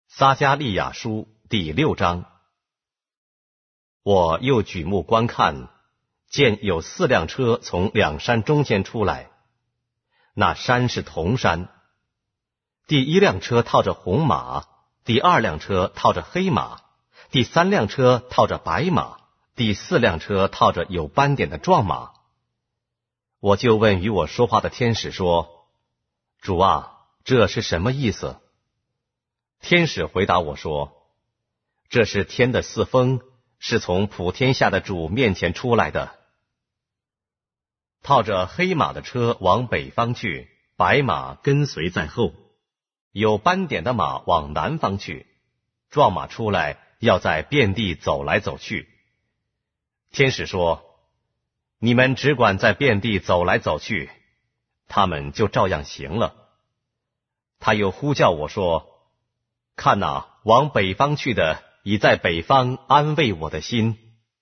撒迦利亚书第6章。我又举目观看，见有4辆车从2山中间出来，那山是铜山。第1辆车套着红马，第2辆车套着黑马，第3辆车套着白马，第4辆车套着有斑点的壮马。我就问与我说话的天使说：主啊，这是什么意思？天使回答我说：这是天的4风，是从普天下的主面前出来的。套着黑马的车往北方去，白马跟随在后；有斑点的马往南方去，壮马出来，要在遍地走来走去。天使说：你们只管在遍地走来走去，他们就照样行了。他又呼叫我说：看哪，往北方去的已在北方安慰我的心。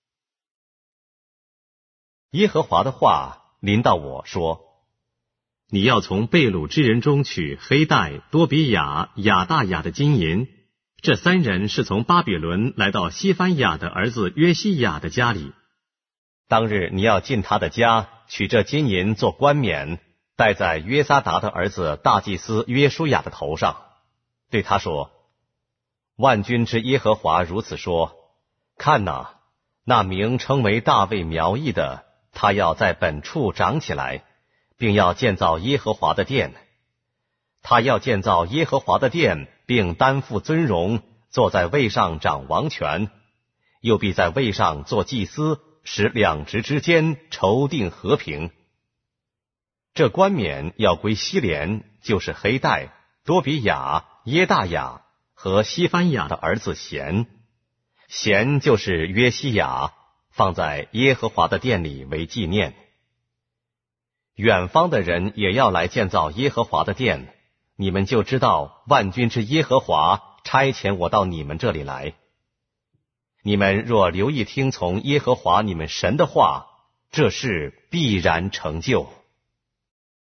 耶和华的话临到我说：你要从被掳之人中取黑带、多比亚、亚大雅的金银，这3人是从巴比伦来到西番雅的儿子约西亚的家里。当日你要进他的家，取这金银做冠冕，戴在约撒达的儿子大祭司约书亚的头上，对他说：万军之耶和华如此说：看哪，那名称为大卫苗裔的，他要在本处长起来，并要建造耶和华的殿。他要建造耶和华的殿，并担负尊荣，坐在位上掌王权，又必在位上做祭司，使2职之间筹定和平。这冠冕要归西连，就是黑带、多比亚、耶大雅和西番雅的儿子贤。贤就是约西亚，放在耶和华的殿里为纪念。远方的人也要来建造耶和华的殿，你们就知道万军之耶和华差遣我到你们这里来。你们若留意听从耶和华你们神的话，这事必然成就。